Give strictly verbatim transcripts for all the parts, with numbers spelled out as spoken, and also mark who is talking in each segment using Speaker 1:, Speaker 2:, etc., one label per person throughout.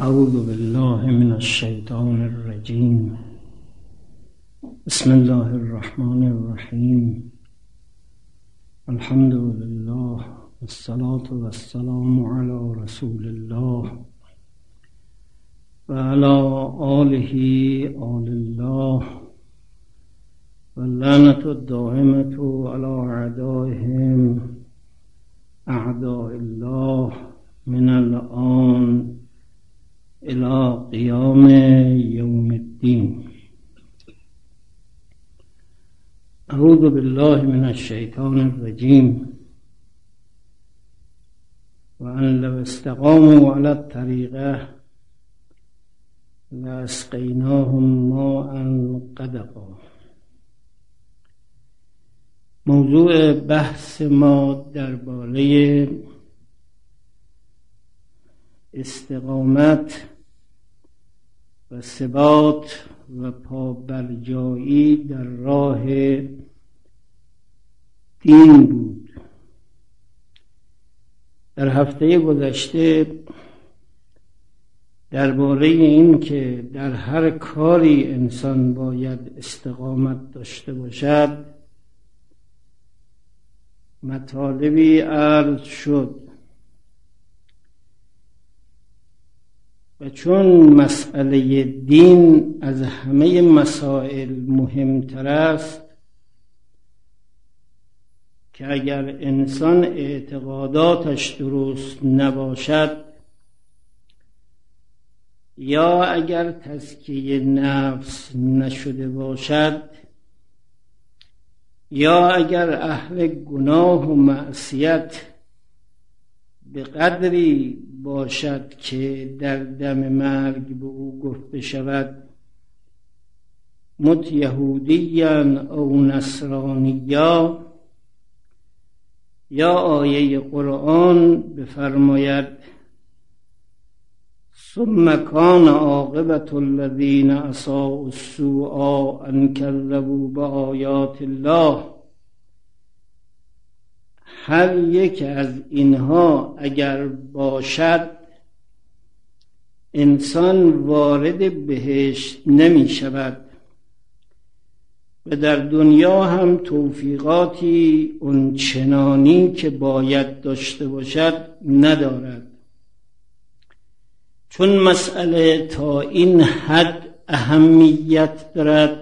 Speaker 1: اعوذ بالله من الشیطان الرجیم. بسم الله الرحمن الرحیم. الحمد لله والصلاة والسلام علی رسول الله و علی آله آل الله و لعنت الدائمة علی اعدائهم اعداء الله من الآن الى قیام یوم الدین. اعوذ بالله من الشیطان الرجیم. و ان لو استقاموا علی الطریقه لاسقیناهم ماء غدقا. موضوع بحث ما درباره استقامت و ثبات و پابرجایی در راه دین بود. در هفته گذشته درباره این که در هر کاری انسان باید استقامت داشته باشد مطالبی عرض شد و چون مسئله دین از همه مسائل مهمتر است که اگر انسان اعتقاداتش درست نباشد یا اگر تزکیه نفس نشده باشد یا اگر اهل گناه و معصیت به قدری باشد که در دم مرگ به او گفته شود مت یهودیاً او نصرانیا، یا آیه قرآن بفرماید ثم کان عاقبة الذین اساءوا السوء ان کذبوا بآیات الله. هر یک از اینها اگر باشد انسان وارد بهشت نمی شود و در دنیا هم توفیقاتی اون چنانی که باید داشته باشد ندارد. چون مسئله تا این حد اهمیت دارد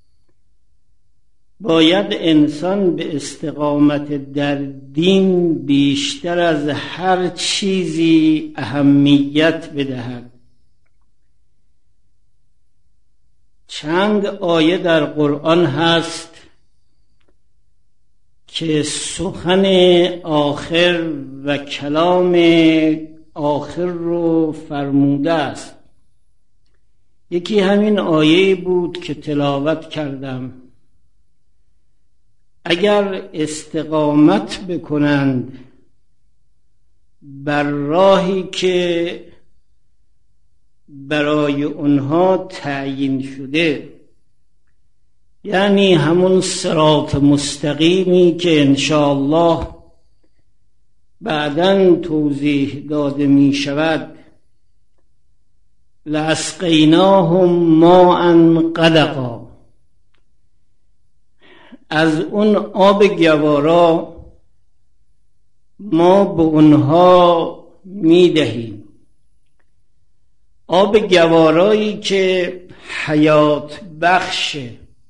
Speaker 1: باید انسان به استقامت در دین بیشتر از هر چیزی اهمیت بدهد. چند آیه در قرآن هست که سخن آخر و کلام آخر رو فرموده است. یکی همین آیه بود که تلاوت کردم. اگر استقامت بکنند بر راهی که برای اونها تعیین شده، یعنی همون صراط مستقیمی که انشاءالله بعداً توضیح داده می شود، لاسقیناهم ماء غدقا، از اون آب گوارا ما به اونها می دهیم. آب گوارایی که حیات بخشه.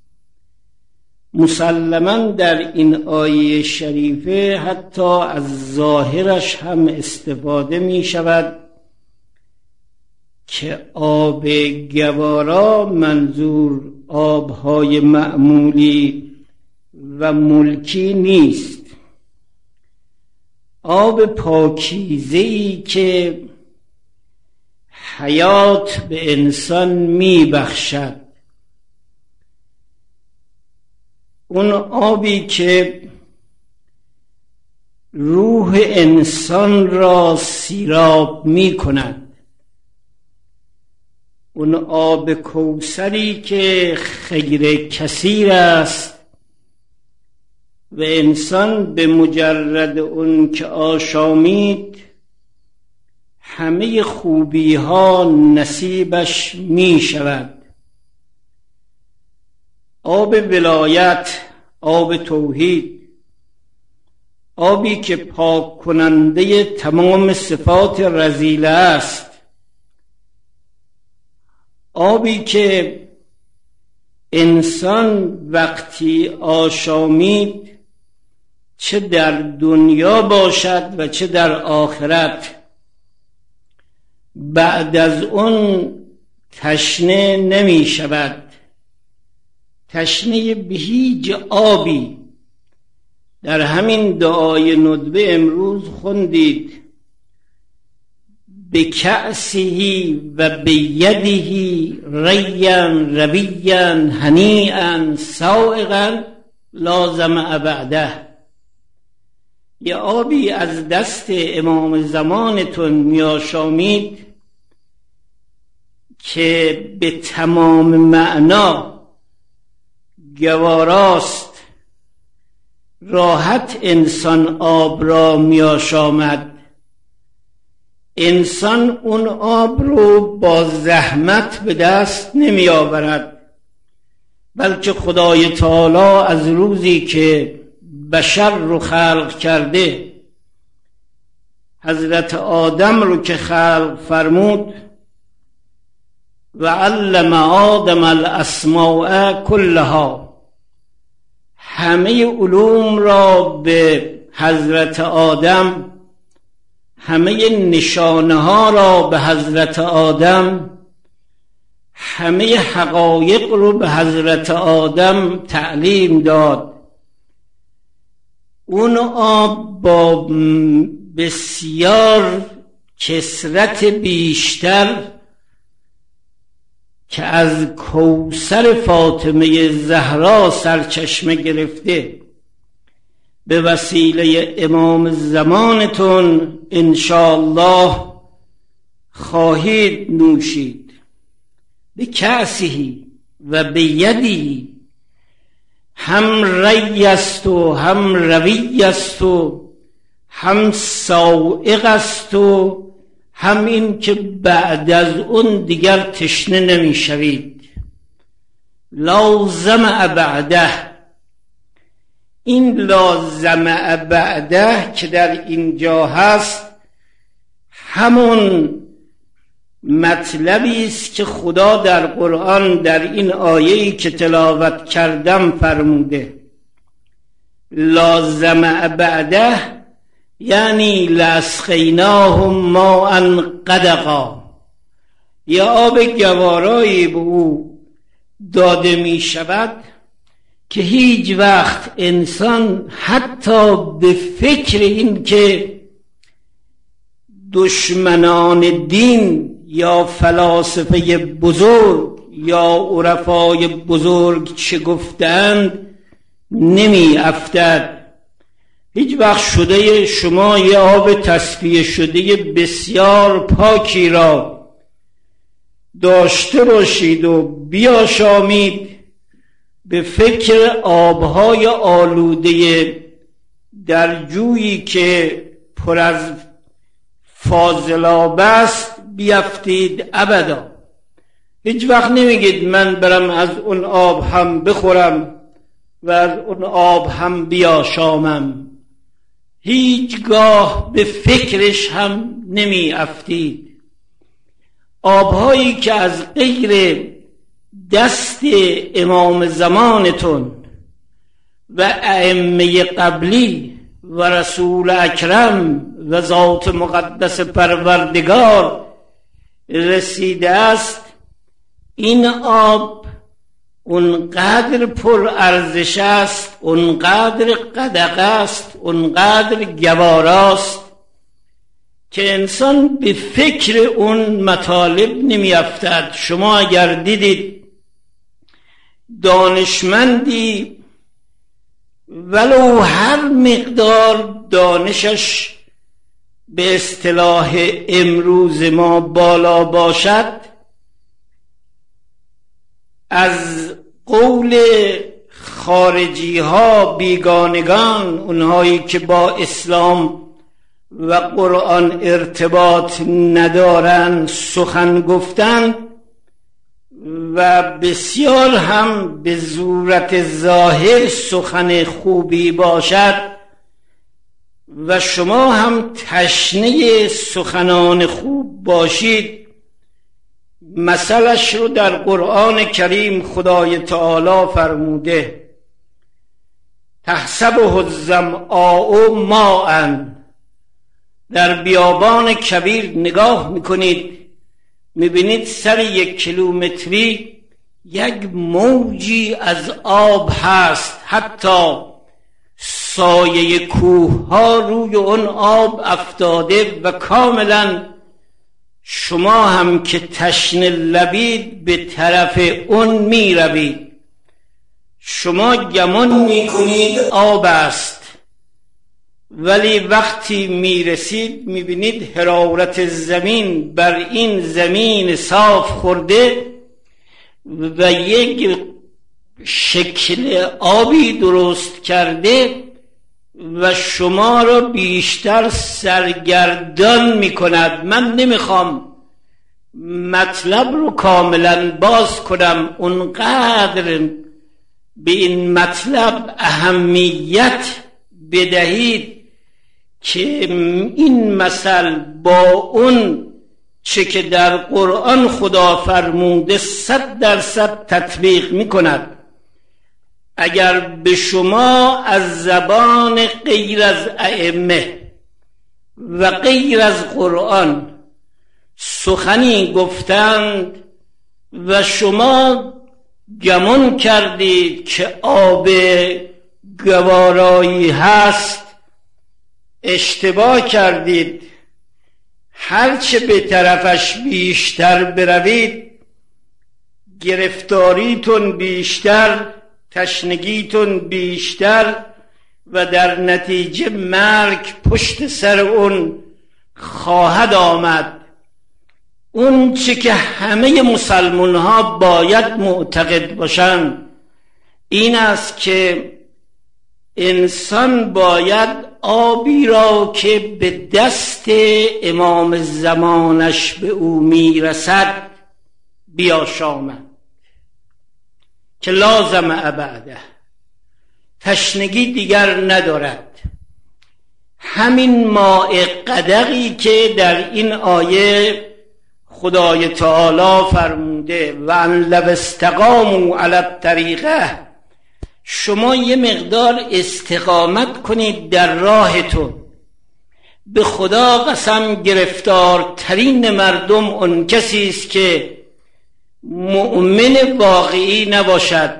Speaker 1: مسلماً در این آیه شریفه حتی از ظاهرش هم استفاده می شود که آب گوارا منظور آبهای معمولی و ملکی نیست. آب پاکیزه‌ای که حیات به انسان می بخشد، اون آبی که روح انسان را سیراب می کند، اون آب کوثری که خیر کثیر است و انسان به مجرد اون که آشامید همه خوبی ها نصیبش می شود. آب ولایت، آب توحید، آبی که پاک کننده تمام صفات رذیله است، آبی که انسان وقتی آشامید چه در دنیا باشد و چه در آخرت بعد از اون تشنه نمی شود. تشنه به هیچ آبی. در همین دعای ندبه امروز خوندید به کأسه و به یده ریا رویا هنیئا سائغا لازم بعده. یه آبی از دست امام زمانتون میاشامید که به تمام معنا گواراست، راحت انسان آب را میاشامد. انسان اون آب رو با زحمت به دست نمی آورد، بلکه خدای تعالی از روزی که بشر رو خلق کرده، حضرت آدم رو که خلق فرمود و علم آدم الاسماء کلها، همه علوم را به حضرت آدم، همه نشانه ها را به حضرت آدم، همه حقایق رو به حضرت آدم تعلیم داد. اون آب با بسیار کثرت بیشتر که از کوثر فاطمه زهرا سرچشمه گرفته به وسیله امام زمانتون انشاءالله خواهید نوشید. به کأسهی و به یدی هم ری است و هم روی است و هم سائغ است و هم این که بعد از اون دیگر تشنه نمی شوید. لازم بعده. این لازم بعده که در اینجا هست همون مطلبی است که خدا در قرآن در این آیه‌ای که تلاوت کردم فرموده. لازم بعده یعنی لاسقیناهم ماء غدقا، یا آب گوارایی به او داده می شود که هیچ وقت انسان حتی به فکر این که دشمنان دین یا فلاسفه بزرگ یا عرفای بزرگ چه گفتند نمی افتد. هیچ وقت شده شما یه آب تصفیه شده بسیار پاکی را داشته باشید و بیاشامید به فکر آبهای آلوده در جویی که پر از فاضلاب است بیفتید ابدا. هیچ وقت نمیگید من برم از اون آب هم بخورم و از اون آب هم بیاشامم. هیچگاه به فکرش هم نمی افتید. آبهایی که از غیر دست امام زمانتون و ائمه قبلی و رسول اکرم و ذات مقدس پروردگار رسیده است، این آب اونقدر پر ارزش است، اونقدر قدق است، اونقدر گواراست که انسان به فکر اون مطالب نمی افتد. شما اگر دیدید دانشمندی ولو هر مقدار دانشش به اصطلاح امروز ما بالا باشد، از قول خارجی ها، بیگانگان، اونهایی که با اسلام و قرآن ارتباط ندارن سخن گفتن و بسیار هم به صورت ظاهر سخن خوبی باشد و شما هم تشنه سخنان خوب باشید، مثلش رو در قرآن کریم خدای تعالی فرموده تحسبه الظمآ ماء. در بیابان کبیر نگاه میکنید میبینید سر یک کیلومتری یک موجی از آب هست، حتی سایه کوه ها روی اون آب افتاده و کاملا شما هم که تشنه لبید به طرف اون میروید. شما گمان میکنید آب است، ولی وقتی میرسید میبینید حرارت زمین بر این زمین صاف خورده و یک شکل آبی درست کرده و شما را بیشتر سرگردان میکند. من نمیخوام مطلب رو کاملا باز کنم، اونقدر به این مطلب اهمیت بدهید که این مثل با اون چه که در قرآن خدا فرموده صد درصد تطبیق میکند. اگر به شما از زبان غیر از ائمه و غیر از قرآن سخنی گفتند و شما گمان کردید که آب گوارایی هست، اشتباه کردید. هرچه به طرفش بیشتر بروید گرفتاریتون بیشتر، تشنگیتون بیشتر و در نتیجه مرگ پشت سر اون خواهد آمد. اون چه که همه مسلمان ها باید معتقد باشند این است که انسان باید آبی را که به دست امام زمانش به او میرسد بیاشامد که لازم بعده، تشنگی دیگر ندارد. همین ماء قدقی که در این آیه خدای تعالی فرموده و ان لو استقاموا علی الطریقه، شما یه مقدار استقامت کنید در راهتون. به خدا قسم گرفتارترین مردم اون کسی است که مؤمن واقعی نباشد،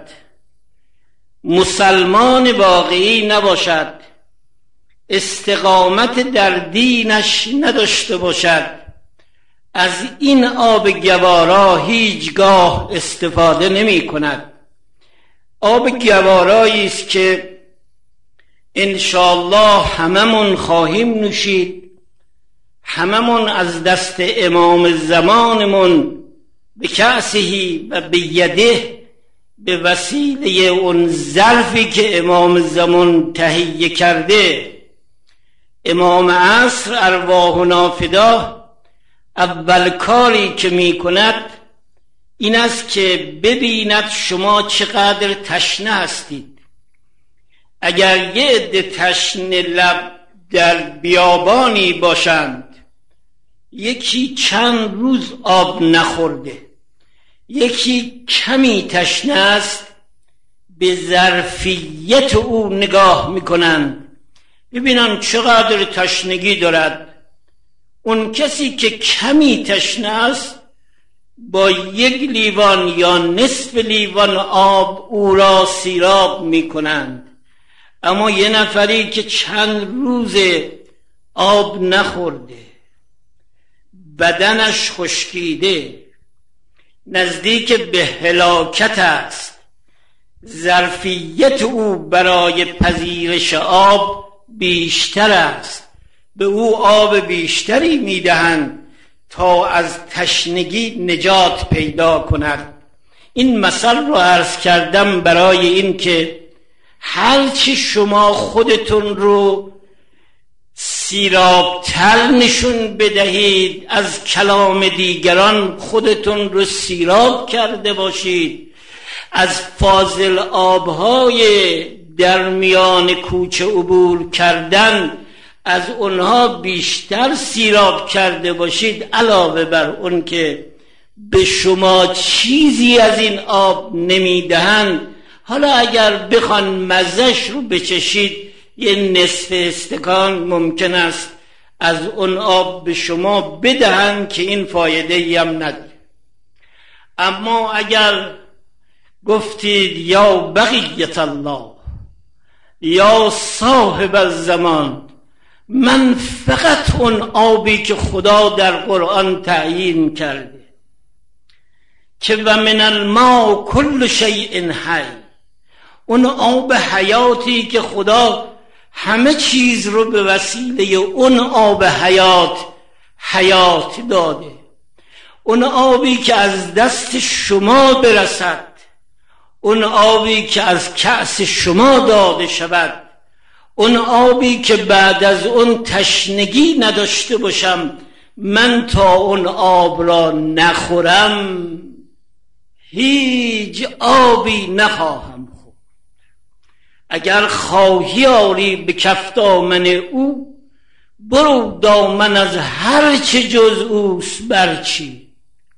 Speaker 1: مسلمان واقعی نباشد، استقامت در دینش نداشته باشد. از این آب گوارا هیچگاه استفاده نمی کند. آب گوارایی است که انشاءالله هممون خواهیم نوشید، هممون از دست امام زمانمون به کأسهی و به یده، به وسیله اون ظرفی که امام زمان تهیه کرده. امام عصر ارواحنا فدا اول کاری که می کند این است که ببیند شما چقدر تشنه هستید. اگر یه عده تشنه لب در بیابانی باشند، یکی چند روز آب نخورده، یکی کمی تشنه است، به ظرفیت او نگاه میکنند ببینن چقدر تشنگی دارد. اون کسی که کمی تشنه است با یک لیوان یا نصف لیوان آب او را سیراب میکنند، اما یه نفری که چند روز آب نخورده، بدنش خشکیده، نزدیک به هلاکت است، ظرفیت او برای پذیرش آب بیشتر است، به او آب بیشتری میدهند تا از تشنگی نجات پیدا کند. این مثل رو عرض کردم برای این که هرچی شما خودتون رو سیراب تر نشون بدهید از کلام دیگران، خودتون رو سیراب کرده باشید. از فاضل آبهای در میان کوچه عبور کردن، از اونها بیشتر سیراب کرده باشید، علاوه بر اون که به شما چیزی از این آب نمیدهند. حالا اگر بخوان مزهش رو بچشید، یه نصف استکان ممکن است از اون آب به شما بدهند که این فایده ای هم نداره. اما اگر گفتید یا بقیت الله، یا صاحب الزمان، من فقط اون آبی که خدا در قرآن تعیین کرده که و من الماء کل شیء حی، اون آب حیاتی که خدا همه چیز رو به وسیله اون آب حیات حیات داده، اون آبی که از دست شما برسد، اون آبی که از کأس شما داده شود، اون آبی که بعد از اون تشنگی نداشته باشم، من تا اون آب را نخورم هیچ آبی نخواهم خورد. اگر خواهی آری به کف دامن او، برو دامن از هر چه جز اوست برچی.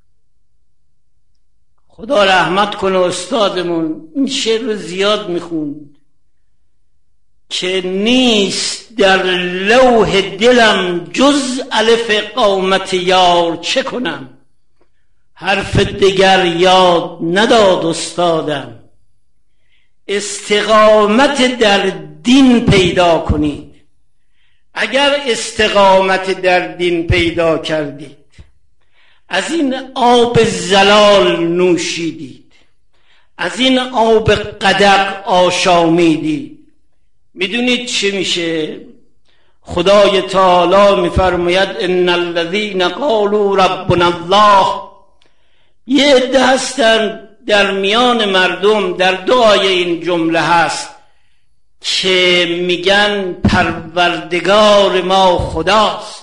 Speaker 1: خدا رحمت کنه استادمون این شعر رو زیاد میخوند که نیست در لوح دلم جز الف قامت یار، چه کنم حرف دگر یاد نداد استادم. استقامت در دین پیدا کنید. اگر استقامت در دین پیدا کردید، از این آب زلال نوشیدید، از این آب قدق آشامیدید، میدونید چه میشه؟ خدای تعالی میفرماید ان الذين قالوا ربنا الله. یه عده هستن در میان مردم، در دعای این جمله هست که میگن پروردگار ما خداست.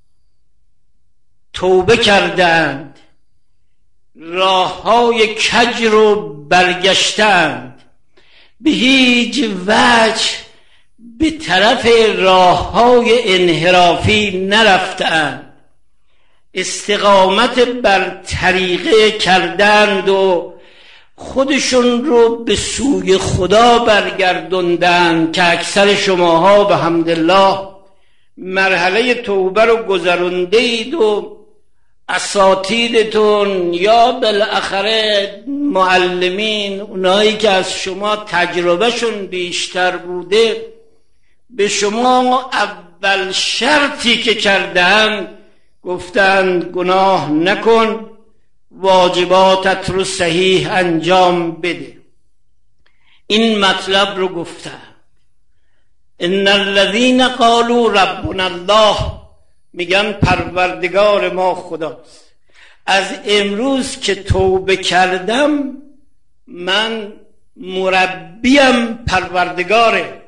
Speaker 1: توبه کردند، راه های کج رو برگشتند، به هیچ وجه به طرف راه های انحرافی نرفتند، استقامت بر طریقه کردند و خودشون رو به سوی خدا برگردوندند که اکثر شماها به حمدالله مرحله توبه رو گذرونده اید و اساتیدتون یا بالاخره معلمین، اونایی که از شما تجربهشون بیشتر بوده، به شما اول شرطی که کردن گفتند گناه نکن، واجباتت رو صحیح انجام بده. این مطلب رو گفتن. ان الذين قالوا ربنا الله، میگن پروردگار ما خداست. از امروز که توبه کردم من مربیم پروردگاره.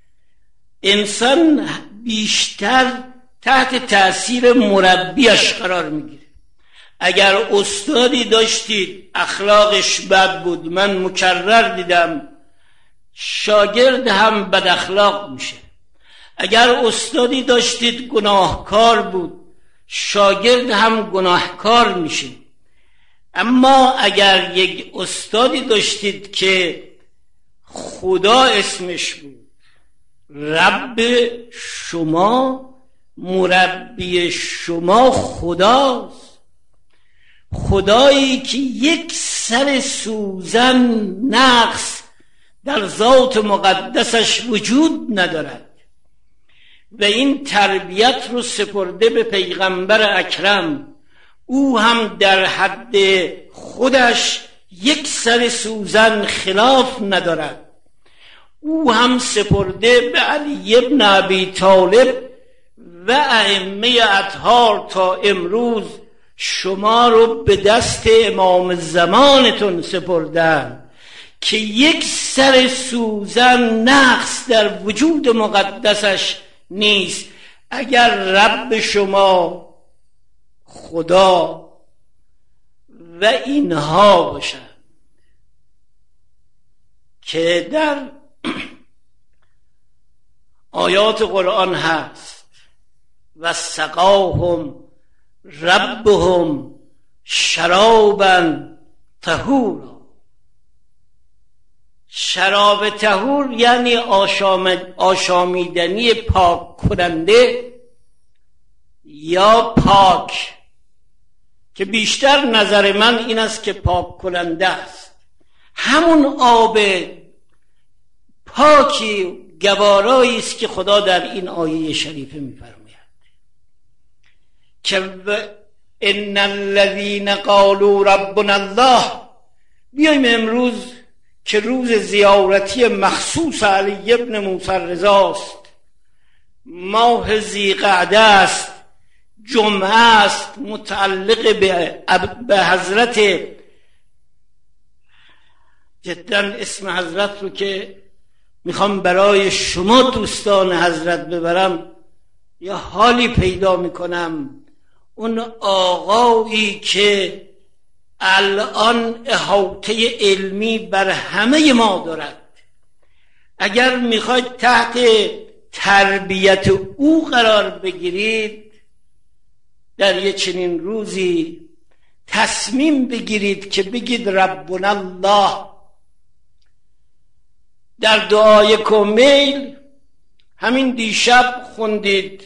Speaker 1: انسان بیشتر تحت تأثیر مربیش قرار میگیره. اگر استادی داشتید اخلاقش بد بود، من مکرر دیدم شاگرد هم بد اخلاق میشه. اگر استادی داشتید گناهکار بود، شاگرد هم گناهکار میشه. اما اگر یک استادی داشتید که خدا اسمش بود، رب شما، مربی شما خداست، خدایی که یک سر سوزن نقص در ذات مقدسش وجود ندارد و این تربیت رو سپرده به پیغمبر اکرم. او هم در حد خودش یک سر سوزن خلاف ندارد. او هم سپرده به علی ابن ابی طالب و ائمه اطهار تا امروز شما رو به دست امام زمانتون سپردن که یک سر سوزن نقص در وجود مقدسش نیست. اگر رب شما خدا و اینها باشن که در آیات قرآن هست و سقاهم ربهم شرابا طهورا. شراب طهور یعنی آشامیدنی پاک کننده یا پاک، که بیشتر نظر من این است که پاک کننده است. همون آب پاکی گوارایی است که خدا در این آیه شریفه می‌فرماید که ان الذين قالوا ربنا الله. بیایم امروز که روز زیارتی مخصوص علی ابن موسی رضا است، ماه ذی‌قعده است، جمعه است، متعلق به حضرت، جدا اسم حضرت رو که میخوام برای شما دوستان حضرت ببرم یا حالی پیدا میکنم، اون آقایی که الان احاطه علمی بر همه ما دارد، اگر میخواید تحت تربیت او قرار بگیرید، در یه چنین روزی تصمیم بگیرید که بگید ربنا الله. در دعای کمیل همین دیشب خوندید،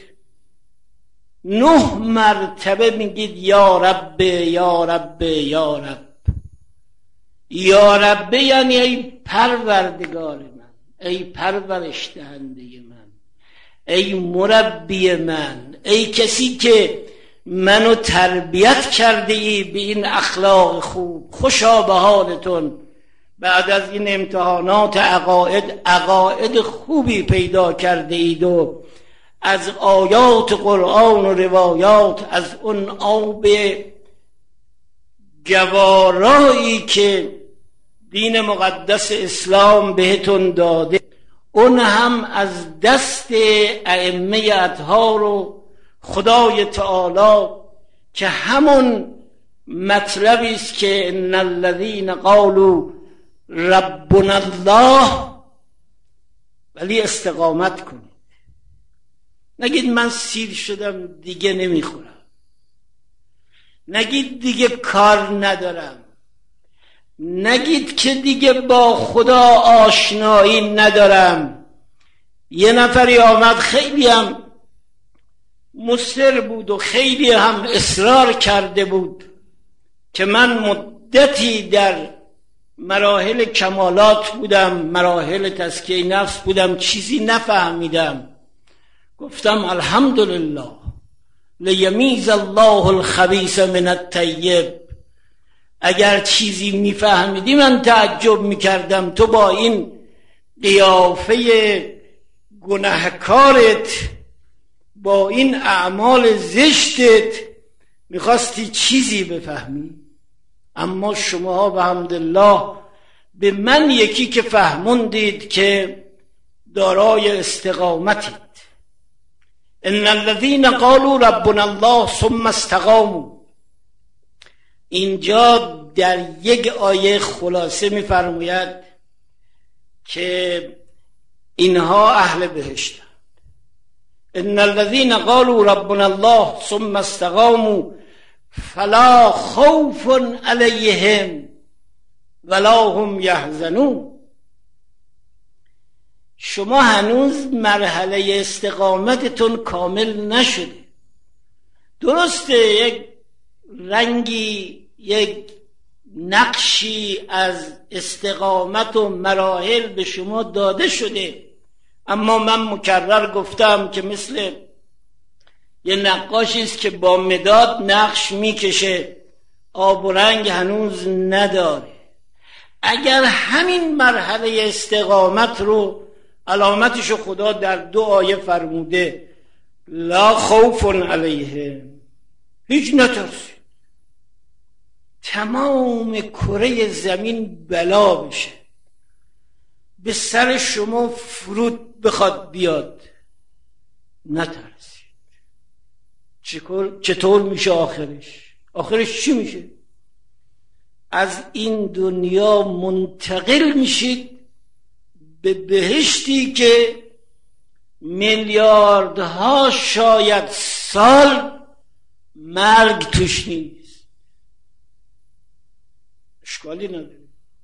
Speaker 1: نه مرتبه میگید یا رب یا رب یا رب. یا رب یعنی ای پروردگار من، ای پرورش دهنده من، ای مربی من، ای کسی که منو تربیت کرده ای به این اخلاق خوب. خوشا به حالتون بعد از این امتحانات عقاید عقاید خوبی پیدا کرده اید و از آیات قرآن و روایات، از اون آب گوارایی که دین مقدس اسلام بهتون داده، اون هم از دست ائمه اطهار و خدای تعالی، که همون مطلبی است که ان الذين قالوا ربنا الله. ولی استقامت کنید، نگید من سیر شدم دیگه نمیخورم، نگید دیگه کار ندارم، نگید که دیگه با خدا آشنایی ندارم. یه نفری آمد خیلی هم مصر بود و خیلی هم اصرار کرده بود که من مدتی در مراحل کمالات بودم، مراحل تزکیه نفس بودم، چیزی نفهمیدم. گفتم الحمدلله لیمیز الله الخبیث من الطیب. اگر چیزی میفهمیدی من تعجب میکردم تو با این قیافه گناهکارت، با این اعمال زشتت میخواستی چیزی بفهمی. اما شما به حمدالله به من یکی که فهموندید که دارای استقامتید. ان الذين قالوا ربنا الله ثم استقاموا. اینجا در یک آیه خلاصه میفرماید که اینها اهل بهشتند. ان الذين قالوا ربنا الله ثم استقاموا فلا خوف علیهم ولا هم یحزنون. شما هنوز مرحله استقامتتون کامل نشده. درسته یک رنگی، یک نقشی از استقامت و مراحل به شما داده شده، اما من مکرر گفتم که مثل یه نقاشی است که با مداد نقش میکشه، آب و رنگ هنوز نداره. اگر همین مرحله استقامت رو، علامتشو خدا در دو آیه فرموده، لا خوف علیهم، هیچ نترسید، تمام کره زمین بلا بشه، به سر شما فرود بخواد بیاد، نترسید. چطور میشه آخرش؟ آخرش چی میشه؟ از این دنیا منتقل میشید به بهشتی که میلیاردها شاید سال مرگ توش نیست. اشکالی نداره.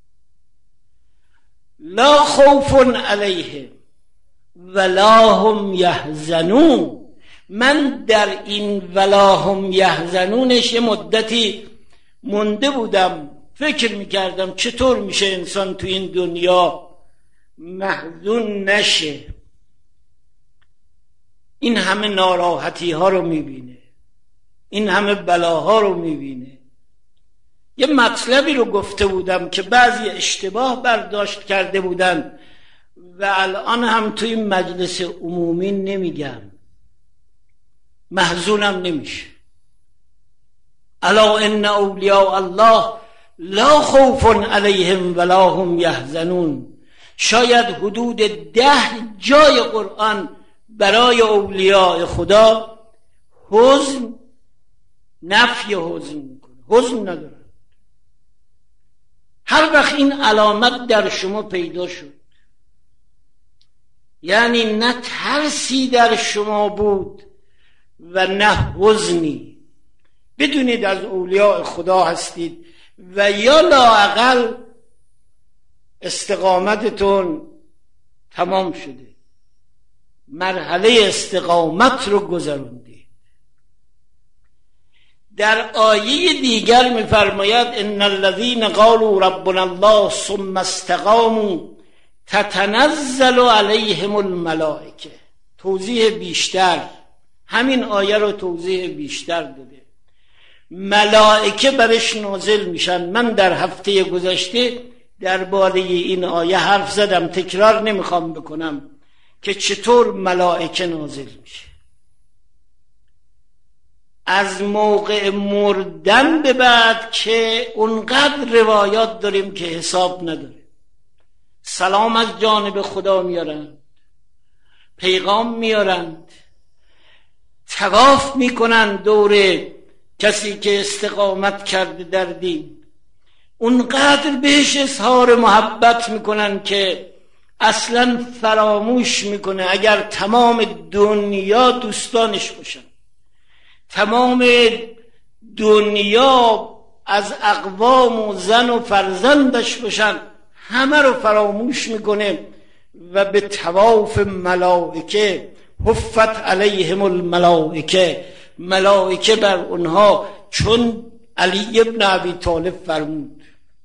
Speaker 1: لا خوف علیهم ولا هم یحزنون. من در این ولا هم یحزنونش یه مدتی مونده بودم، فکر میکردم چطور میشه انسان تو این دنیا محزون نشه. این همه ناراحتی ها رو میبینه، این همه بلاها رو میبینه. یه مطلبی رو گفته بودم که بعضی اشتباه برداشت کرده بودن و الان هم توی این مجلس عمومی نمیگم. محزونم نمیشه. الا ان اولیاء الله لا خوف علیهم ولا هم یحزنون. شاید حدود ده جای قرآن برای اولیاء خدا حزن نفی حزن میکنه، حزن نداره. هر وقت این علامت در شما پیدا شد، یعنی نه ترسی در شما بود و نه حزنی، بدونید از اولیاء خدا هستید و یا لااقل استقامتتون تمام شده، مرحله استقامت رو گذروندید. در آیه دیگر می‌فرماید ان الذين قالوا ربنا الله ثم استقاموا تتنزل عليهم الملائکه. توضیح بیشتر، همین آیه رو توضیح بیشتر داده. ملائکه برش نازل میشن. من در هفته گذشته درباره این آیه حرف زدم، تکرار نمیخوام بکنم که چطور ملائکه نازل میشه. از موقع مردن به بعد که اونقدر روایات داریم که حساب نداره. سلام از جانب خدا میارند، پیغام میارند، طواف میکنند دور کسی که استقامت کرده در دین. اونقدر بهش اظهار محبت میکنن که اصلا فراموش میکنه اگر تمام دنیا دوستانش باشن، تمام دنیا از اقوام و زن و فرزندش باشن، همه رو فراموش میکنه و به طواف ملائکه حفت علیهم الملائکه، ملائکه بر اونها، چون علی ابن ابی طالب فرمود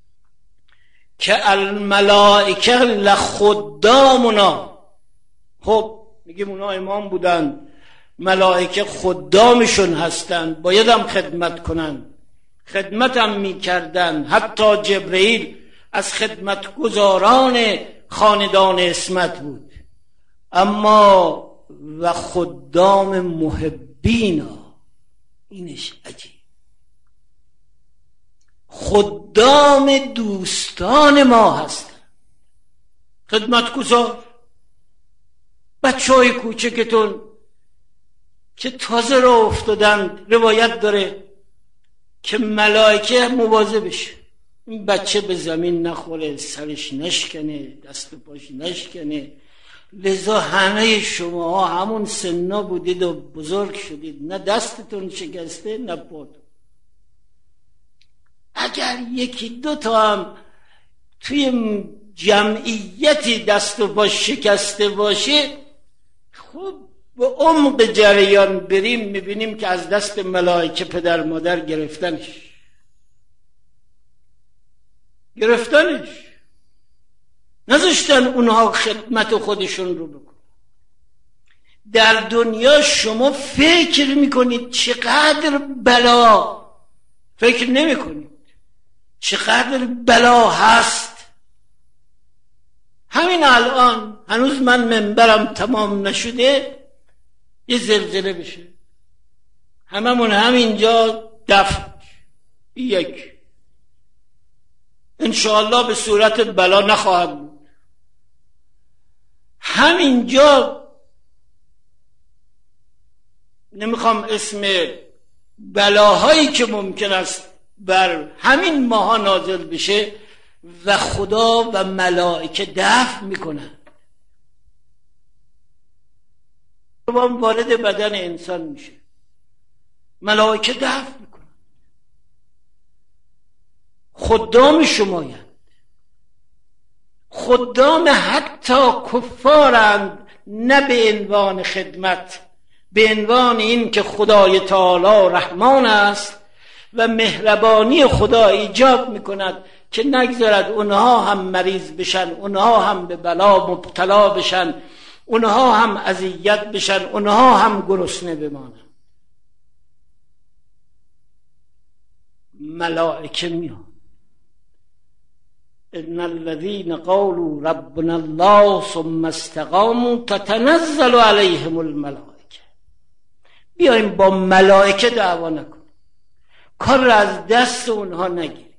Speaker 1: که الملائکه لخدامنا. خب میگیم اونا امام بودن، ملائکه خدامشون هستن، باید هم خدمت کنن، خدمت هم میکردن. حتی جبرئیل از خدمتگزاران خاندان اسمت بود. اما و خدام محبینا، اینش عجیب، خدام دوستان ما هستن. خدمتگزار بچه های کوچکتون که تازه را افتادند، روایت داره که ملائکه مواظبش، این بچه به زمین نخوره، سرش نشکنه، دست و پاش نشکنه. لذا همه شما ها همون سنا بودید و بزرگ شدید، نه دستتون شکسته نه پاتون. اگر یکی دو تا هم توی جمعیتی دست و پا شکسته باشه، خب به عمق جریان بریم میبینیم که از دست ملائکه پدر مادر گرفتنش گرفتنش نذاشتن اونها خدمت خودشون رو بکنن. در دنیا شما فکر میکنید چقدر بلا، فکر نمیکنید چقدر بلا هست. همین الان هنوز من منبرم تمام نشده یه زلزله بشه، هممون همینجا دفن، یک انشاءالله به صورت بلا نخواهد بود. همینجا نمیخوام اسم بلاهایی که ممکن است بر همین ماها نازل بشه و خدا و ملائکه دفع میکنن. وارد بدن انسان میشه، ملائکه دفع میکنن، خدام شمایند، خدام حتی کفارند، نه به عنوان خدمت، به عنوان این که خدای تعالی رحمان است و مهربانی خدا ایجاب میکند که نگذارد اونها هم مریض بشن، اونها هم به بلا مبتلا بشن، اونها هم اذیت بشن، اونها هم گرسنه بمانند. ملائکه میان. ان الذين قالوا ربنا الله ثم استقاموا تتنزل عليهم الملائکه. بیایم با ملائکه دعوا نکنیم، کار را از دست اونها نگیریم،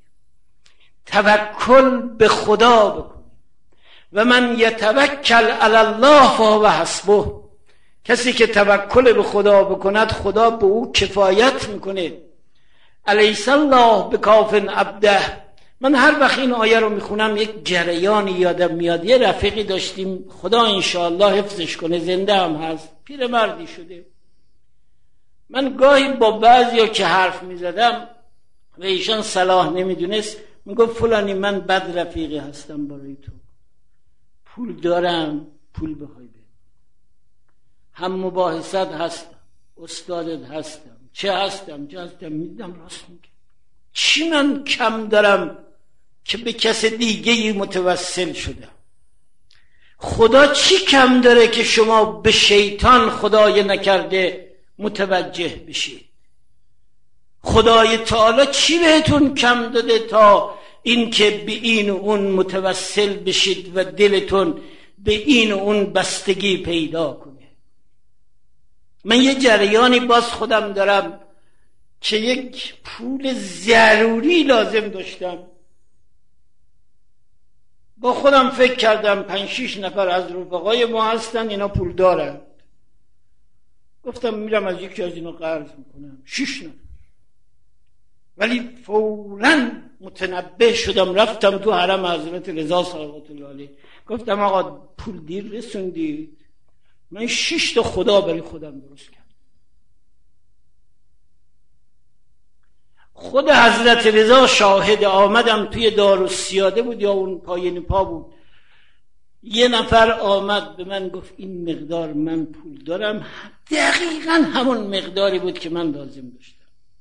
Speaker 1: توکل به خدا بکنیم. و من یتوکل علی الله فهو حسبه. کسی که توکل به خدا بکند خدا به او کفایت میکنه. الیس الله بکاف عبده. من هر وقت این آیه رو میخونم یک جریانی یادم میاد. یه رفیقی داشتیم، خدا انشاءالله حفظش کنه، زنده هم هست، پیرمردی شده. من گاهی با بعضیا که حرف میزدم و ایشان صلاح نمیدونست، میگفت فلانی من بد رفیقی هستم برای تو، پول دارم، پول بخوای بده، هم مباحثت هستم، استادت هستم، چه هستم چه هستم، میدم راست میگه. چی من کم دارم که به کس دیگه متوسل شدم؟ خدا چی کم داره که شما به شیطان خدای نکرده متوجه بشید؟ خدای تعالی چی بهتون کم داده تا این که به این و اون متوسل بشید و دلتون به این و اون بستگی پیدا کنه؟ من یه جریانی باز خودم دارم که یک پول ضروری لازم داشتم، با خودم فکر کردم پنج شیش نفر از رفقای ما هستن اینا پول دارن، گفتم میرم از یکی از اینا قرض میکنم. شیش نفر. ولی فوراً متنبه شدم، رفتم تو حرم حضرت رضا صلوات الله علیه، گفتم آقا پول دیر رسوندید، من شش تا خدا برای خودم درست کردم. خود حضرت رضا شاهد. آمدم توی دارالسیاده بود یا اون پایین پا بود، یه نفر آمد به من گفت این مقدار من پول دارم، دقیقاً همون مقداری بود که من لازم داشتم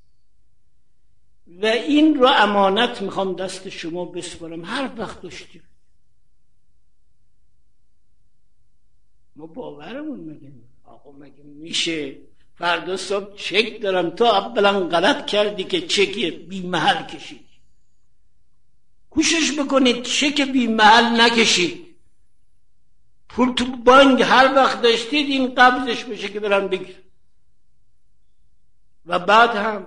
Speaker 1: و این رو امانت میخوام دست شما بسپارم، هر وقت داشتیم. ما باورمون مگه آقا مگه میشه فردا صبح چک دارم، تو اولا غلط کردی که چک بی محل کشید. کوشش بکنید چک بی محل نکشید. پول تو بانک هر وقت داشتید این قبضش بشه که برن بگیر. و بعد هم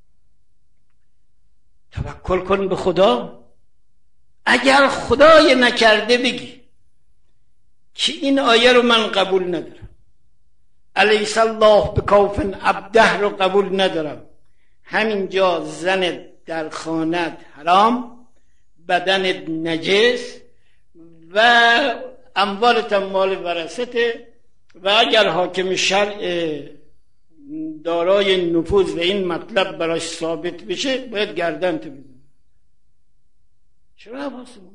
Speaker 1: توکل کن به خدا. اگر خدای نکرده بگی که این آیه رو من قبول ندارم، الیس الله بکاف عبده رو قبول ندارم، همینجا زن در خانت حرام، بدنت نجس و اموالت مال ورثته، و اگر حاکم شرع دارای نفوذ و این مطلب براش ثابت بشه باید گردن تو بزنه. چرا حواسمون؟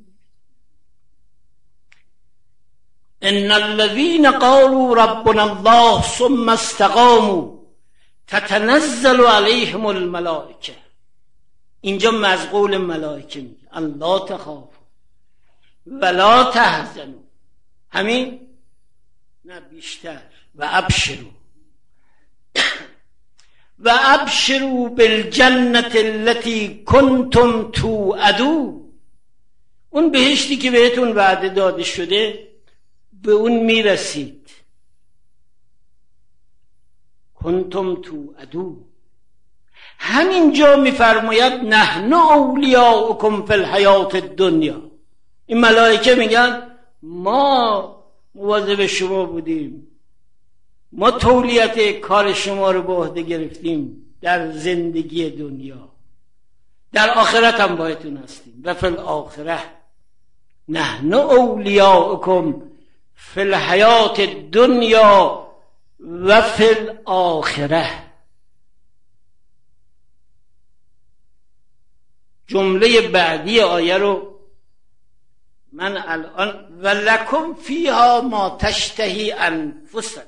Speaker 1: ان الذين قالوا ربنا الله ثم استقاموا تتنزل عليهم الملائکه. اینجا مزقول ملائکه میگه الله تخافوا ولا تحزنوا، همین نه بیشتر، و ابشروا و ابشروا بالجنة التي کنتم توعدون. اون بهشتی که بهتون وعده داده شده به اون میرسید. کنتم توعدون. همینجا میفرماید نحن اولیاؤکم فی الحیات الدنیا. این ملائکه میگن ما مواظب شما بودیم، ما تولیت کار شما رو به عهده گرفتیم در زندگی دنیا، در آخرت هم باهاتون هستیم. و فی الاخره نحن اولیاؤکم فی الحیات الدنیا و فی الاخره. جمله بعدی آیه رو من الان ولکم فیها ما تشتهی انفسکم.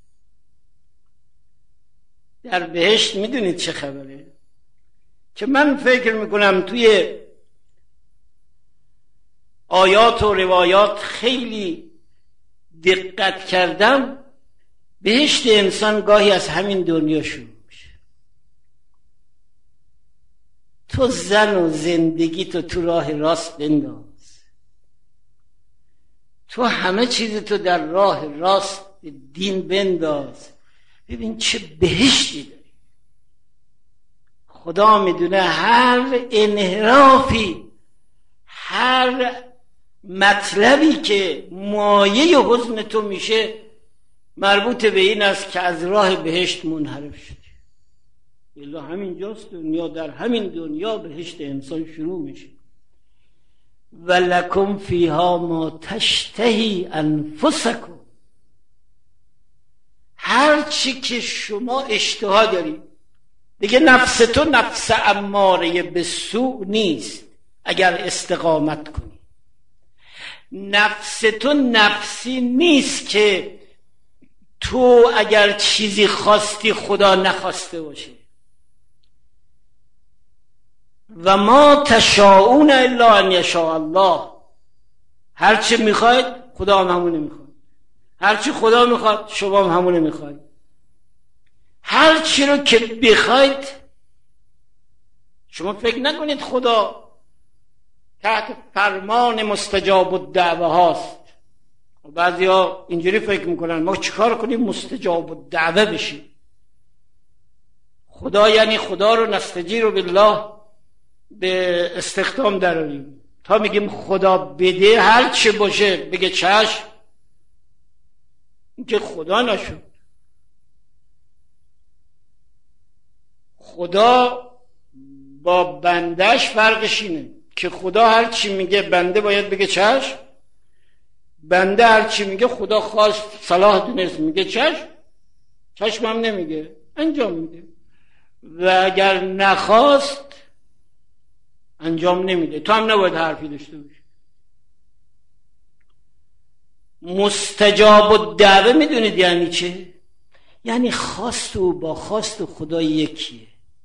Speaker 1: در بهشت میدونید چه خبره؟ که من فکر میکنم توی آیات و روایات خیلی دقت کردم، بهشت انسان گاهی از همین دنیا شروع میشه. تو زن و زندگی تو تو راه راست بنداز، تو همه چیز تو در راه راست دین بنداز، ببین چه بهشتی داری. خدا میدونه هر انحرافی، هر مطلبی که مایه حزن تو میشه مربوط به این است که از راه بهشت منحرف شدی. الا همینجاست دنیا، در همین دنیا بهشت انسان شروع میشه. ولکم فیها ما تشتهی انفسکم. هر چی که شما اشتها دارید، دیگه نفس تو نفس اماره به سوء نیست اگر استقامت کنی. نفس تو نفسی نیست که تو اگر چیزی خواستی خدا نخواسته باشه. و ما تشاءون الا ان یشاء الله. هرچی میخواید خدا هم همونه میخواد، هرچی خدا میخواد شما هم همونه میخواید. هرچی رو که بخواید، شما فکر نکنید خدا تحت فرمان مستجاب الدعوه هاست. بعضی ها اینجوری فکر میکنن ما چیکار کنیم مستجاب الدعوه بشیم. خدا یعنی خدا رو نستجیر بالله به استخدام دراریم تا میگیم خدا بده هر چه باشه بگه چشم، این که خدا نشد. خدا با بندش فرقش اینه که خدا هر چی میگه بنده باید بگه چشم، بنده هر چی میگه خدا خواست صلاح دونست میگه چشم، چشم هم نمیگه انجام میده، و اگر نخواست انجام نمیده. تو هم نباید حرفی داشته باشی. مستجاب الدعوه میدونید یعنی چه؟ یعنی خواست و با خواست و خدا یکیه.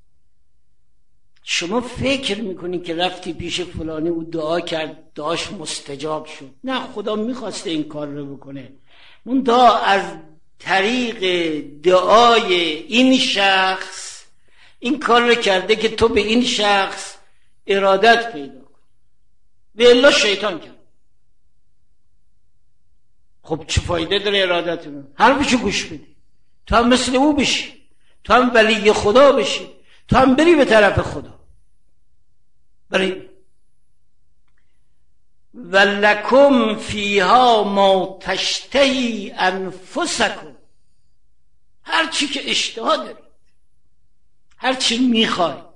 Speaker 1: شما فکر میکنید که رفتی پیش فلانی و دعا کرد دعاش مستجاب شد. نه، خدا میخواسته این کار رو بکنه، اون دعا از طریق دعای این شخص این کار رو کرده که تو به این شخص ارادت پیدا کنی. به الله شیطان کرد. خب چه فایده داره ارادت رو؟ حرفشو گوش بدی، تو هم مثل او بشی، تو هم ولی خدا بشی، تو هم بری به طرف خدا. برای ولکم فیها ما تشتهی انفسکم. هر چی که اشتها دارید، هر چی میخواید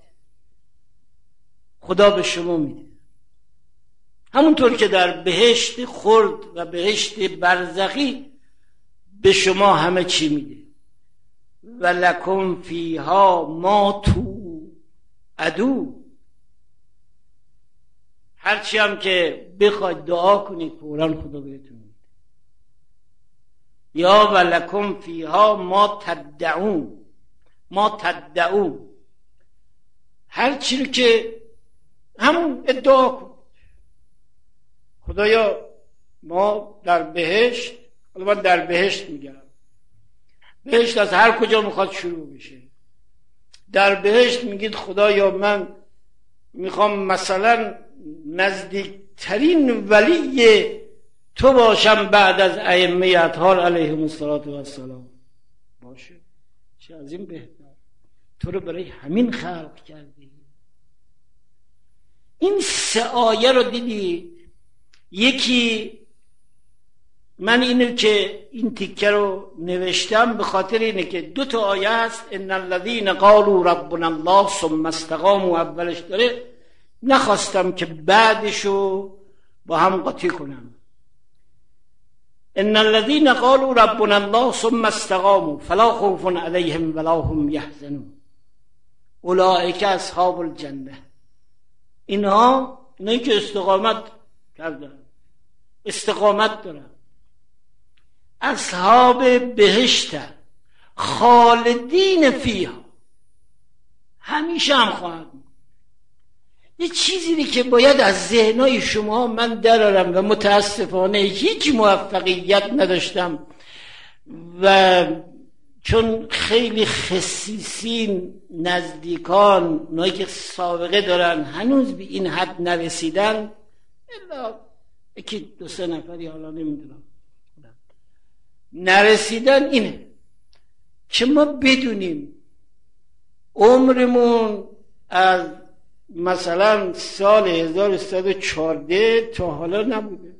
Speaker 1: خدا به شما میده. همونطور که در بهشت خلد و بهشت برزخی به شما همه چی میده. ولکم فیها ما تو ادو. هرچی هم که بخواید دعا کنید فوراً خدا بهتون میده. یا ولکم فیها ما تدعون. ما تدعون هرچی رو که همون ادعا کن. خدایا ما در بهشت، حالا من در بهشت میگم، بهشت از هر کجا میخواد شروع بشه. در بهشت میگید خدایا من میخوام مثلا نزدیکترین ولی تو باشم بعد از ائمه اطهار علیهم السلام. باشه، چه از این بهتر. تو رو برای همین خلق کردی. این سه آیه رو دیدید، یکی من اینو که این تیکه رو نوشتم به خاطر اینه که دو تا آیه هست، ان الذين قالوا ربنا الله ثم استقاموا اولش داره، نخواستم که بعدشو با هم قاطی کنم. ان الذين قالوا ربنا الله ثم استقاموا فلا خوف عليهم ولا هم يحزنون اولئک اصحاب الجنه. اینها اینایی که استقامت کردن، استقامت دارن، اصحاب بهشت، خالدین فیها، همیشه هم خواهد. یه چیزی که باید از ذهنای شما من درارم و متاسفانه هیچ موفقیت نداشتم و چون خیلی خصیصین نزدیکان اونایی که سابقه دارن هنوز به این حد نرسیدن، الا یکی دو سه نفری حالا نمیدونم نرسیدن، اینه که ما بدونیم عمرمون از مثلا سال هزار و سیصد و چهارده تا حالا نبوده.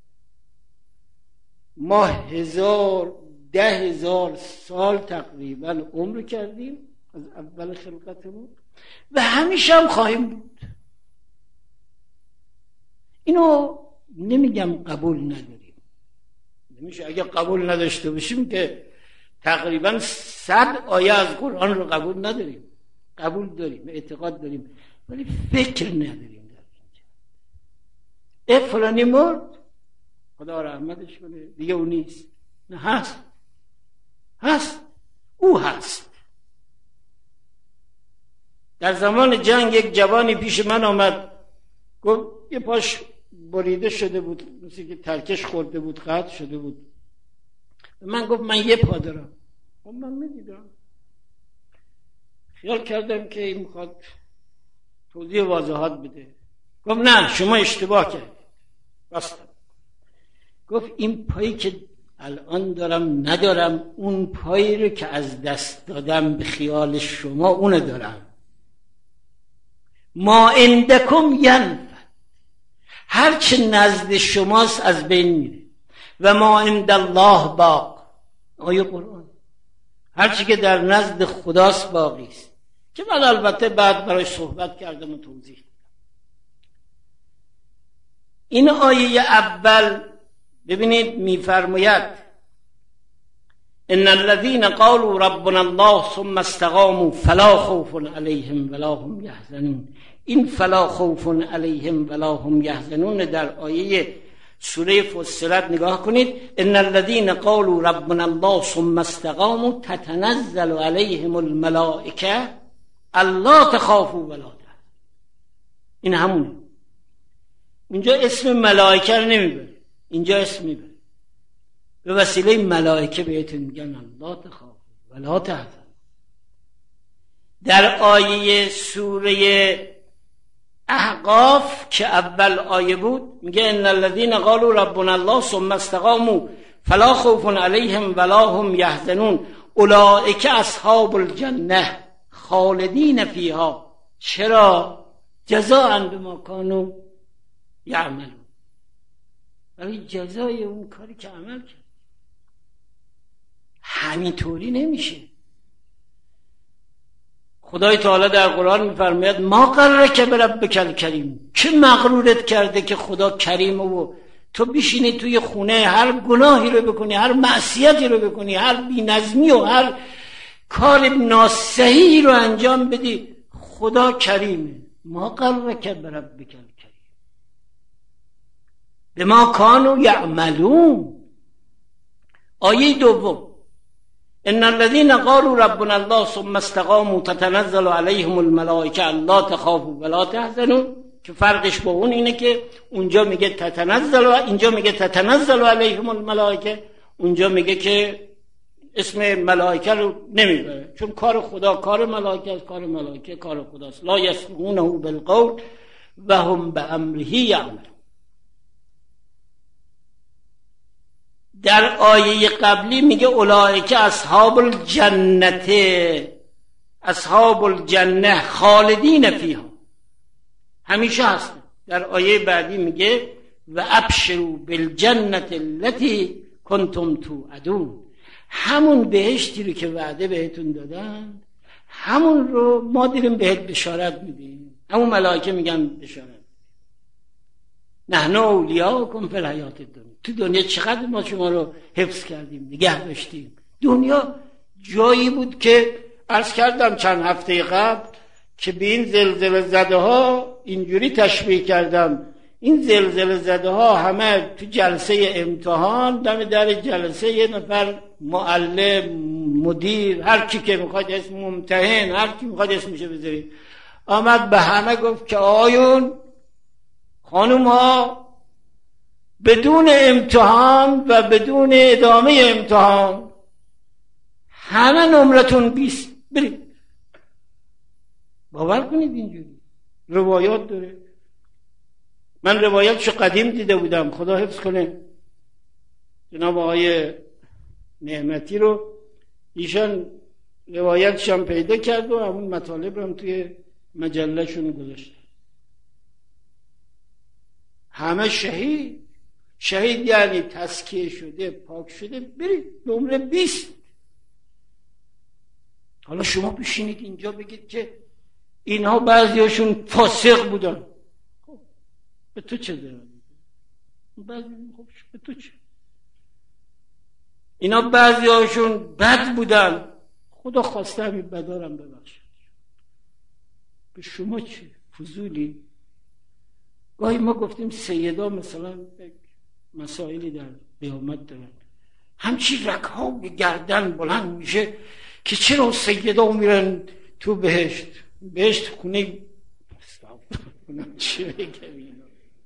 Speaker 1: ما هزار ده هزار سال تقریبا عمر کردیم از اول خلقتمون و همیشه هم خواهیم بود. اینو نمیگم قبول نداریم، نمیشه. اگه قبول نداشته باشیم که تقریبا صد آیه از قرآن رو قبول نداریم. قبول داریم، اعتقاد داریم، ولی فکر نداریم در اینجا. اه فلانی مرد، خدا رحمتش کنه، دیگه اون نیست. نه، هست هست او هست. در زمان جنگ یک جوانی پیش من آمد، گفت یه پاش بریده شده بود، مثل که ترکش خورده بود، قطع شده بود. من گفت من یه پا دارم. خب من میدیدم، خیال کردم که این میخواد توضیح واضحات بده. گفت نه شما اشتباه کردید. راست. گفت این پایی که الان دارم ندارم، اون پایی رو که از دست دادم به خیال شما اونو دارم. ما عندکم ینفد، هرچه نزد شماست از بین میره، و ما عند الله باق. آیه قرآن. هرچی که در نزد خداست باقی است، که من البته بعد برای صحبت کردم و توضیح دادم. این آیه اول ببینید میفرماید ان الذين قالوا ربنا الله ثم استقاموا فلا خوف عليهم ولا هم يحزنون. این فلا خوف علیهم ولا هم یحزنون در آیه سوره فصلت نگاه کنید. ان الذين قالوا ربنا الله ثم استقاموا تتنزل عليهم الملائکه الا تخافوا ولا تحزنوا. این همونه. اینجا اسم ملائکه رو نمیبره، اینجا اسم میبره. به وسیله ملائکه بهتون میگن الا تخافوا ولا تحزنوا. در آیه سوره احقاف که اول آیه بود میگه ان الذين قالوا ربنا الله ثم استقاموا فلا خوف عليهم ولا هم يحزنون اولئک اصحاب الجنه خالدین فیها. چرا؟ جزاء بما كانوا یعملون. ولی جزای اون کاری که عمل کرد. همینطوری نمیشه. خدای تعالی در قرآن میفرماید ما غرک بربک الکریم. چه مغرورت کرده که خدا کریمه و تو بشینی توی خونه هر گناهی رو بکنی، هر معصیتی رو بکنی، هر بی‌نظمی و هر کار ناصحیحی رو انجام بدی. خدا کریمه. ما غرک بربک الکریم بما كانوا یعملون. آیه دوم ان الذين قالوا ربنا الله ثم استقاموا تتنزل عليهم الملائکه الا تخافوا ولا تحزنوا، که فرقش با اون اینه که اونجا میگه تتنزل و اینجا میگه تتنزل عليهم الملائکه، اونجا میگه که اسم ملائکه رو نمیبره، چون کار خدا کار ملائکه است، کار ملائکه کار خداست. لا یسبقونه بالقول و هم بامره یعملون. در آیه قبلی میگه اولئک اصحاب الجنت، اصحاب الجنه خالدین فیها، همیشه هست. در آیه بعدی میگه و ابشروا بالجنت التي کنتم توعدون، همون بهشتی رو که وعده بهتون دادن همون رو ما داریم بهت بشارت میدیم. همون ملائکه میگن بشارت نحن اولیاءکم فی الحیات الدنیا. تو دنیا چقدر ما شما رو حفظ کردیم، نگه داشتیم. دنیا جایی بود که عرض کردم چند هفته قبل که به این زلزله زده ها اینجوری تشبیه کردم، این زلزله زده ها همه تو جلسه امتحان دم در جلسه یه نفر معلم، مدیر، هر کی که میخواد اسم، ممتحن، هر کی میخواد اسمشو بذارید، آمد به همه گفت که آیون خانوم ها بدون امتحان و بدون ادامه امتحان همه نمرتون بیست، برید. باور کنید اینجوری روایات داره. من روایاتشو قدیم دیده بودم، خدا حفظ کنه جناب آقای نعمتی رو، ایشان روایتش هم پیدا کرد و همون مطالب رو هم توی مجله شون گذاشت. همه شهید، شهید یعنی تزکیه شده، پاک شده، برید نمره بیست. حالا شما بشینید اینجا بگید که اینها بعضیاشون فاسق بودن، خب به تو چه داره؟ بعضی خب به تو چه؟ اینا بعضیاشون بد بودن، خدا خواسته همین بدارم ببخشد، به شما چه؟ فضولی. گاهی ما گفتیم سیدا مثلا مسائلی در قیامت دارن، همچی رکها گردن بلند میشه که چرا سیدا میرن تو بهشت؟ بهشت خونه چی بگم اینا؟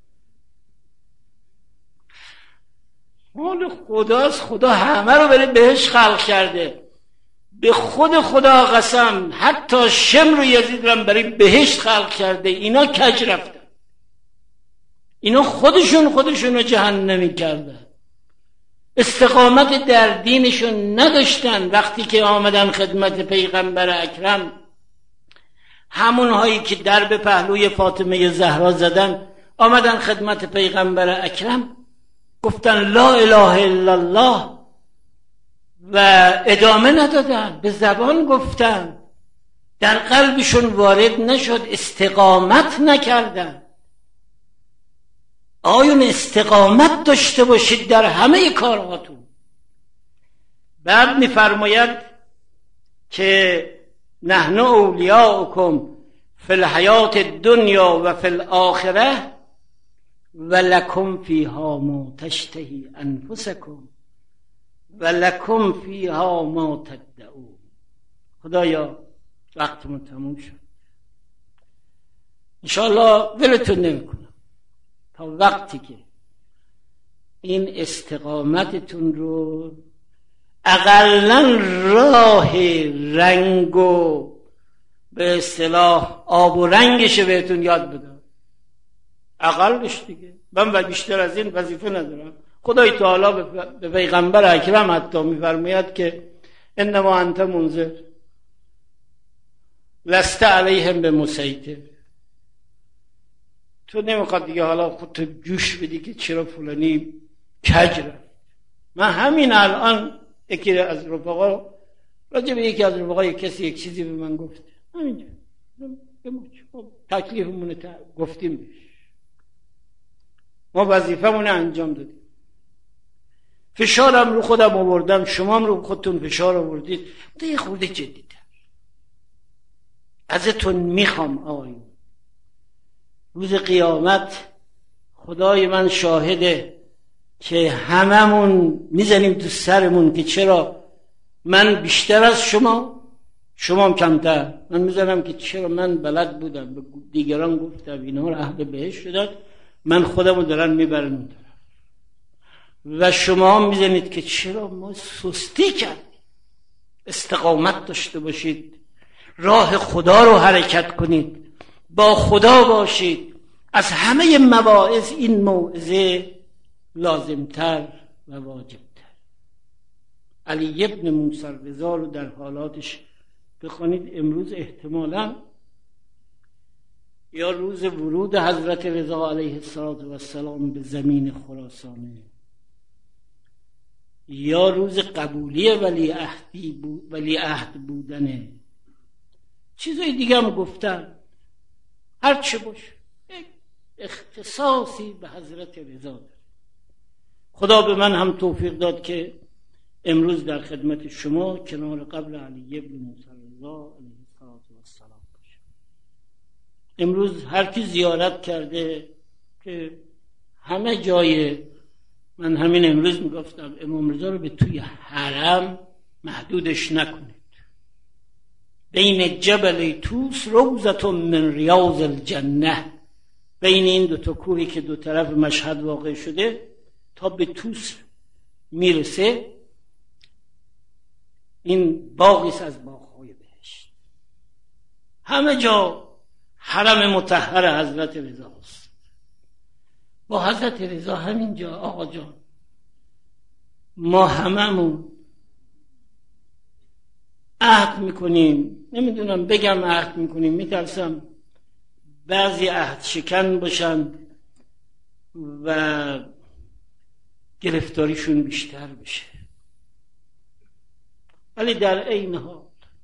Speaker 1: حال خداست، خدا همه رو برای بهشت خلق کرده. به خود خدا قسم حتی شمر و یزید رو برای بهشت خلق کرده. اینا کج رفتن، اینا خودشون خودشون رو جهنمی کردن، استقامت در دینشون نداشتن. وقتی که آمدن خدمت پیغمبر اکرم، همون هایی که در به پهلوی فاطمه زهرا زدن، آمدن خدمت پیغمبر اکرم گفتن لا اله الا الله و ادامه ندادن، به زبان گفتن، در قلبشون وارد نشد، استقامت نکردن. آیون استقامت داشته باشید در همه کارهاتون. بعد میفرماید که نحن اولیاؤکم فی الحیات الدنیا و فی الاخره و لکم فیها ما تشتهی انفسکم و لکم فیها ما تدعون. خدایا وقتمون تموم شد، انشاءالله ولتون نمیکنم تا وقتی که این استقامتتون رو اقلن راه رنگ و به اصطلاح آب و رنگش بهتون یاد بدم، اقلش دیگه. من و بیشتر از این وظیفه ندارم. خدای تعالی به پیغمبر اکرم حتی میفرماید که انما انت منذر لست علیهم بمسیطر. تو نمیخواد دیگه حالا خودت جوش بدی که چرا فلانی کج رفت. من همین الان یکی از رفقا راجع به یکی از رفقا کسی یک چیزی به من گفت، همینجا تکلیفمون گفتیم بهش، ما وظیفمون انجام دادیم. فشارم رو خودم آوردم، شما هم رو خودتون فشار آوردید. ده یه خورده جدی‌تر ازتون میخوام آقایون، روز قیامت خدای من شاهده که هممون میزنیم تو سرمون که چرا من بیشتر از شما، شما هم کمتر. من میزنم که چرا من بلد بودم، به دیگران گفتم اینا رو اهل بهشت شدن، من خودم رو دارن میبرن اون طرف. و شما هم میزنید که چرا ما سستی کردیم. استقامت داشته باشید، راه خدا رو حرکت کنید، با خدا باشید. از همه مواعظ این موعظه لازمتر و واجبتر. علی ابن موسی رضا رو در حالاتش بخونید. امروز احتمالاً یا روز ورود حضرت رضا علیه السلام به زمین خراسانه، یا روز قبولی ولی عهدی بود، ولی عهد بودنه. چیزای دیگه هم گفتن، هر چه باشه اختصاصی به حضرت رضا داره. خدا به من هم توفیق داد که امروز در خدمت شما کنار قبر علی ابن موسی رضا علیه السلام باشم. امروز هر کی زیارت کرده که همه جای، من همین امروز میگفتم امام رضا رو به توی حرم محدودش نکنید. بین جبل توس روضة من ریاض الجنه، بین این دو تا کوهی که دو طرف مشهد واقع شده تا به توس میرسه، این باغی از باغ‌های بهشت. همه جا حرم مطهر حضرت رضا است. با حضرت رضا همینجا آقا جان ما هممون عهد میکنیم، نمیدونم بگم عهد میکنیم، میترسم بعضی عهد شکن باشن و گرفتاریشون بیشتر بشه، ولی در عین حال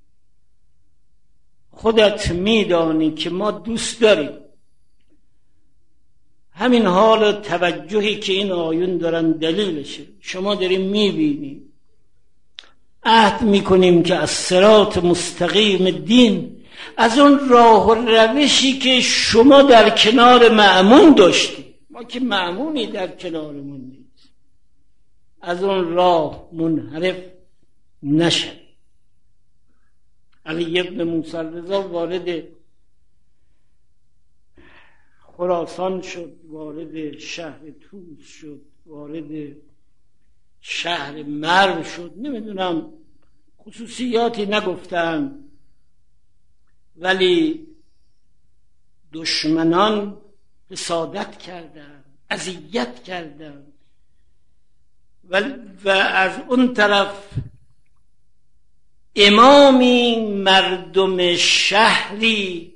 Speaker 1: خودت میدانی که ما دوست داریم همین حال و توجهی که این آیون دارن دلیلشه. شما داریم میبینی عهد میکنیم که از صراط مستقیم دین، از اون راه و روشی که شما در کنار مأمون داشتی، ما که مأمونی در کنارمون نیست، از اون راه منحرف نشد. علی ابن موسی رضا وارد خراسان شد، وارد شهر طوس شد، وارد شهر مرو شد، نمیدونم خصوصیاتی نگفتن، ولی دشمنان حسادت کردن، اذیت کردن و از اون طرف امامی مردم شهری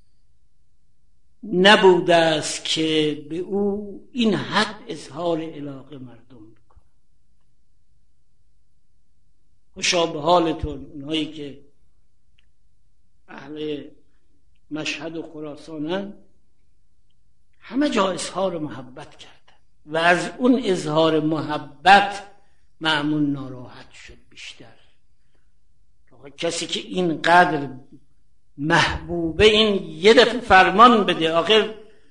Speaker 1: نبوده است که به او این حد اظهار علاقه مردم بکنه. خوشا به حالتون اونهایی که اهل مشهد و خراسانن، همه جا اظهار محبت کردن و از اون اظهار محبت مأمون ناراحت شد بیشتر. کسی که اینقدر محبوبه این یه دفعه فرمان بده. آخر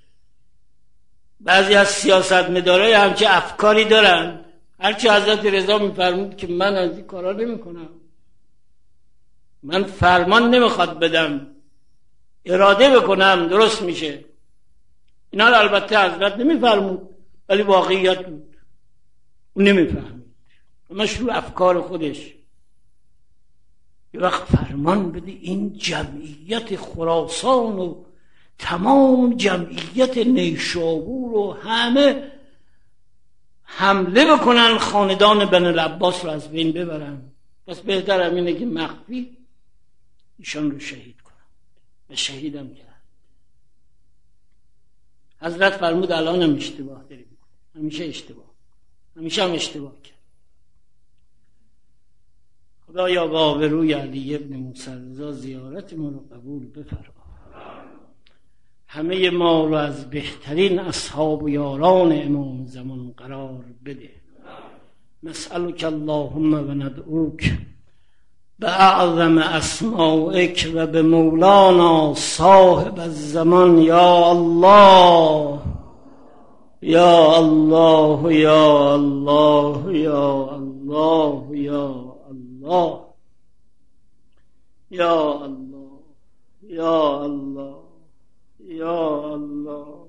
Speaker 1: بعضی از سیاستمدارای همچه افکاری دارن، هرچی حضرت رضا میفرمود که من از این کارا نمی کنم، من فرمان نمیخواد بدم، اراده بکنم درست میشه. اینا رو البته حضرت نمیفرمود ولی واقعیت بود، اون نمیفهمید، همش رو افکار خودش. یه وقت فرمان بده این جمعیت خراسان و تمام جمعیت نیشابور و همه حمله بکنن خاندان بن العباس رو از بین ببرن، پس بهتر همینه که مخفی ایشان رو شهید کنن. و شهیدم کرد. حضرت فرمود الان هم اشتباه داری میکنی، همیشه اشتباه، همیشه هم اشتباه کرد. خدایا با آبروی علی ابن موسی رضا زیارت ما رو قبول بفرما، همه ما رو از بهترین اصحاب و یاران امام زمان قرار بده. نسألک اللهم و ندعوک باعظم اسمائک و به مولانا صاحب الزمان یا الله یا الله یا الله یا الله یا الله یا الله یا الله یا الله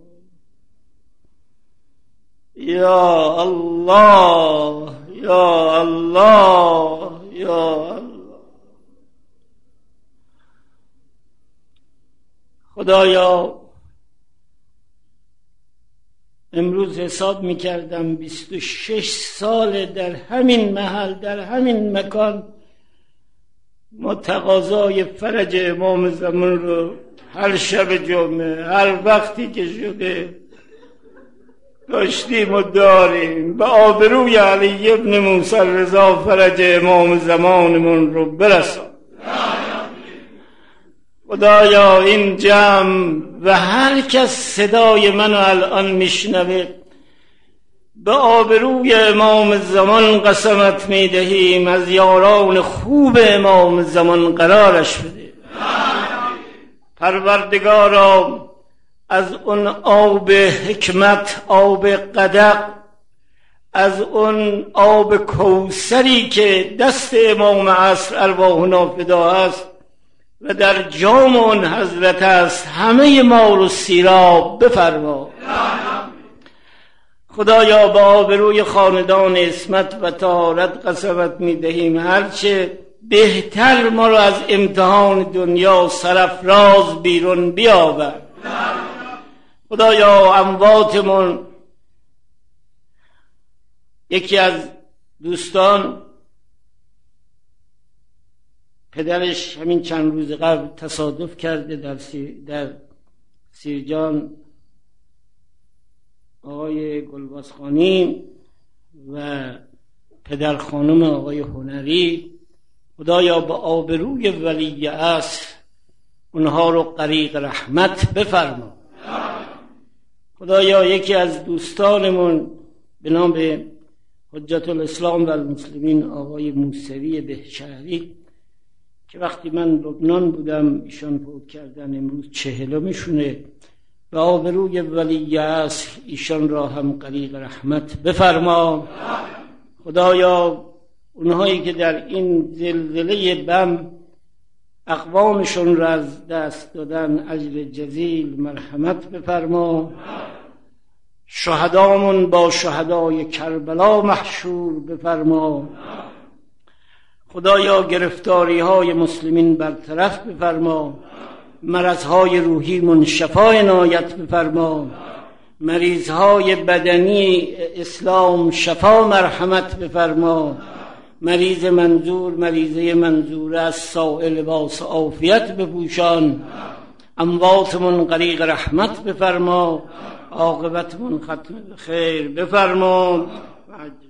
Speaker 1: یا الله یا الله یا الله. خدایا امروز حساب میکردم بیست و شش سال در همین محل در همین مکان ما تقاضای فرج امام زمان رو هر شب جمعه هر وقتی که شده داشتیم و داریم. به آبروی علی ابن موسی رضا فرج امام زمانمون رو برسان. خدایا این جمع و هر کس صدای منو الان میشنوه به آبروی امام زمان قسمت میدهیم از یاران خوب امام زمان قرارش بده. پروردگارا از اون آب حکمت، آب قدق، از اون آب کوثری که دست امام عصر ارواحنا فدا است و در جام اون حضرت است همه ما رو سیراب بفرما. خدایا با آبروی خاندان عصمت و طهارت قسمت میدهیم هرچه بهتر ما رو از امتحان دنیا سرافراز بیرون بیاور. خدایا امواتمون، یکی از دوستان پدرش همین چند روز قبل تصادف کرده در سیر در سیرجان، آقای گلبازخانی و پدر خانم آقای هنری. خدایا با آبروی ولی عصر اونها رو غریق رحمت بفرما. خدایا یکی از دوستانمون به نام حجت الاسلام و المسلمین آقای موسوی بهشهری که وقتی من لبنان بودم ایشان فوت کردن، امروز چهلمشونه، به آبروی ولی عصر ایشان را هم غریق رحمت بفرما. خدایا اونهایی که در این زلزله بم اقوامشون را از دست دادن اجر جزیل مرحمت بفرما. شهدامون با شهدای کربلا محشور بفرما. خدایا گرفتاری های مسلمین برطرف بفرما. مرضهای روحی من شفا عنایت بفرما. مریضهای بدنی اسلام شفا مرحمت بفرما. مریض منظور مریضه منظور از سائل لباس عافیت بپوشان. امواتمون غریق رحمت بفرما. عاقبتمون ختم خیر بفرما.